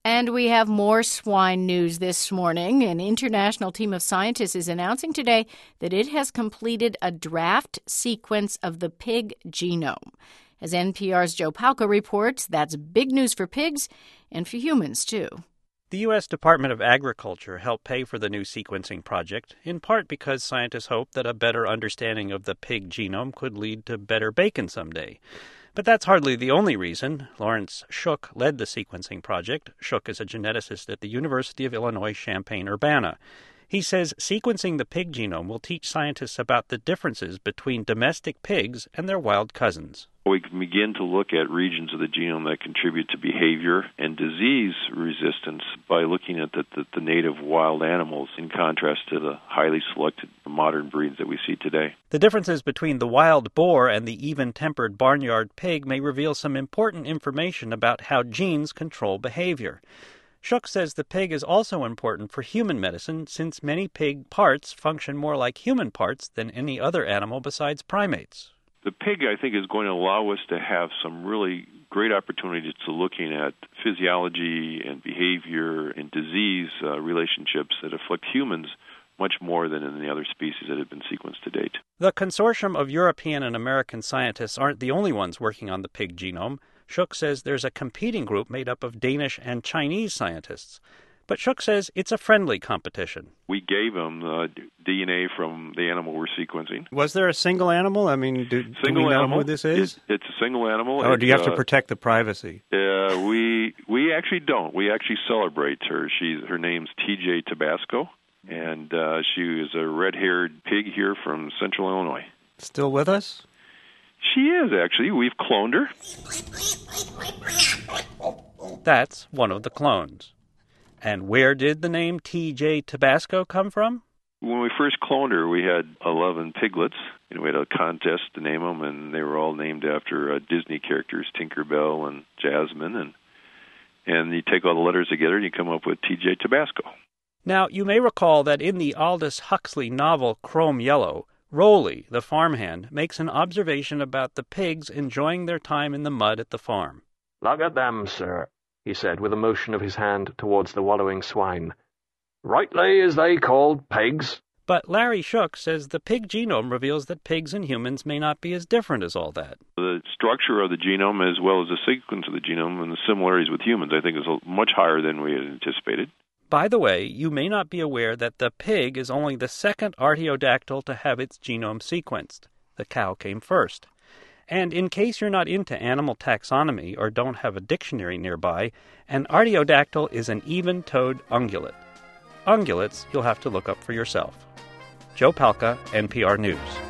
And we have more swine news this morning. An international team of scientists is announcing today that it has completed a draft sequence of the pig genome. As NPR's Joe Palca reports, that's big news for pigs and for humans, too. The U.S. Department of Agriculture helped pay for the new sequencing project, in part because scientists hope that a better understanding of the pig genome could lead to better bacon someday. But that's hardly the only reason. Lawrence Shook led the sequencing project. Shook is a geneticist at the University of Illinois Champaign-Urbana. He says sequencing the pig genome will teach scientists about the differences between domestic pigs and their wild cousins. We can begin to look at regions of the genome that contribute to behavior and disease resistance by looking at the native wild animals in contrast to the highly selected modern breeds that we see today. The differences between the wild boar and the even-tempered barnyard pig may reveal some important information about how genes control behavior. Shook says the pig is also important for human medicine since many pig parts function more like human parts than any other animal besides primates. The pig, I think, is going to allow us to have some really great opportunities to looking at physiology and behavior and disease relationships that afflict humans much more than in the other species that have been sequenced to date. The consortium of European and American scientists aren't the only ones working on the pig genome. Shook says there's a competing group made up of Danish and Chinese scientists. But Shook says it's a friendly competition. We gave them DNA from the animal we're sequencing. Was there a single animal? I mean, do we know who this is? It's a single animal. Oh, do you have to protect the privacy? We actually don't. We actually celebrate her. Her name's TJ Tabasco, and she is a red-haired pig here from central Illinois. Still with us? She is, actually. We've cloned her. That's one of the clones. And where did the name TJ Tabasco come from? When we first cloned her, we had 11 piglets, and we had a contest to name them, and they were all named after Disney characters, Tinkerbell and Jasmine, and you take all the letters together and you come up with TJ Tabasco. Now, you may recall that in the Aldous Huxley novel Chrome Yellow, Rolly, the farmhand, makes an observation about the pigs enjoying their time in the mud at the farm. "Look at them, sir," he said, with a motion of his hand towards the wallowing swine. "Rightly is they called pigs." But Larry Shook says the pig genome reveals that pigs and humans may not be as different as all that. The structure of the genome, as well as the sequence of the genome and the similarities with humans, I think is much higher than we had anticipated. By the way, you may not be aware that the pig is only the second artiodactyl to have its genome sequenced. The cow came first. And in case you're not into animal taxonomy or don't have a dictionary nearby, an artiodactyl is an even-toed ungulate. Ungulates you'll have to look up for yourself. Joe Palca, NPR News.